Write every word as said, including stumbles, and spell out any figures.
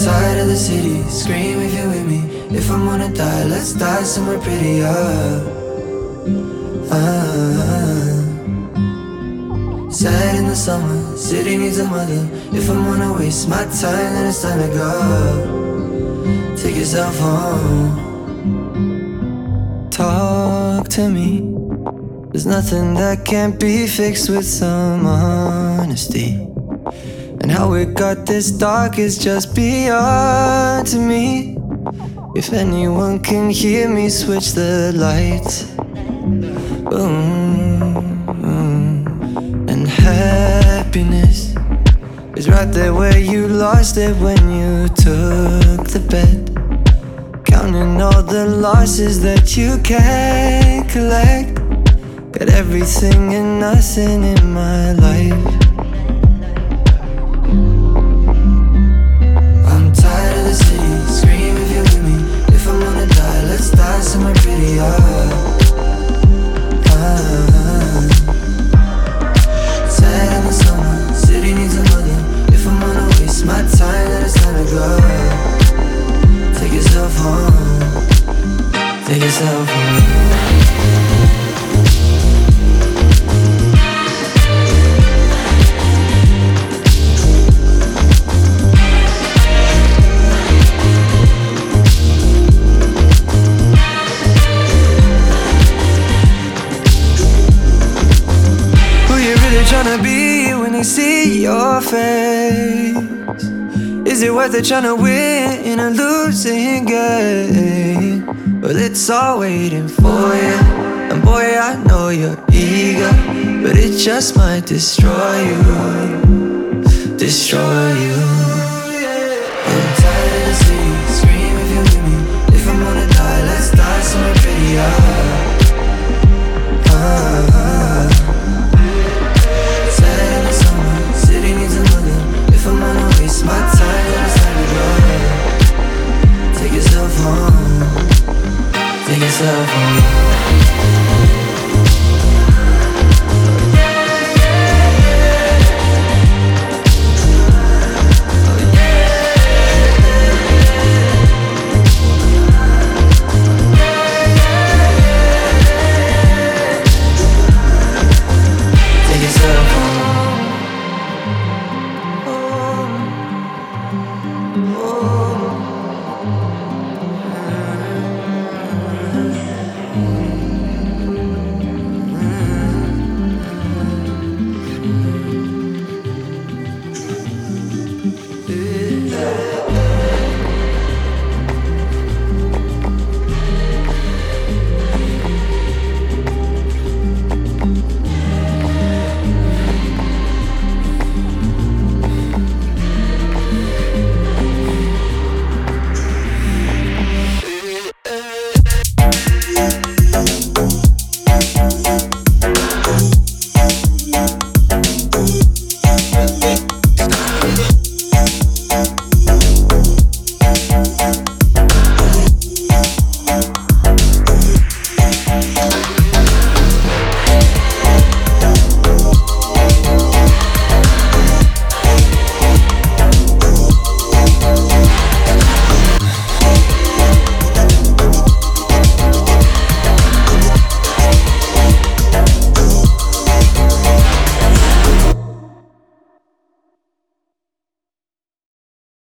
tired of the city, scream if you're with me. If I'm gonna die, let's die somewhere prettier. ah. Sad in the summer, city needs a mother. If I'm gonna waste my time, then it's time to go. Take yourself home. Talk to me. There's nothing that can't be fixed with some honesty. And how it got this dark is just beyond to me. If anyone can hear me, switch the lights. Boom. And happiness is right there where you lost it when you took the bet. Counting all the losses that you can't collect. Got everything and nothing in my life. I'm tired of the city, scream if you're with me. If I'm gonna die, let's die somewhere prettier. ah. Sad in the summer, city needs a mother. If I'm gonna waste my time, then it's time to go. Take yourself home. Take yourself home. Tryna be when they see your face? Is it worth it tryna win in a losing game? Well, it's all waiting for you. And boy, I know you're eager, but it just might destroy you. Destroy you. I'm tired of the city, scream if you're with me. If I'm gonna die, let's die somewhere prettier. ah. My time, then it's time to go. Take yourself home. Take yourself home.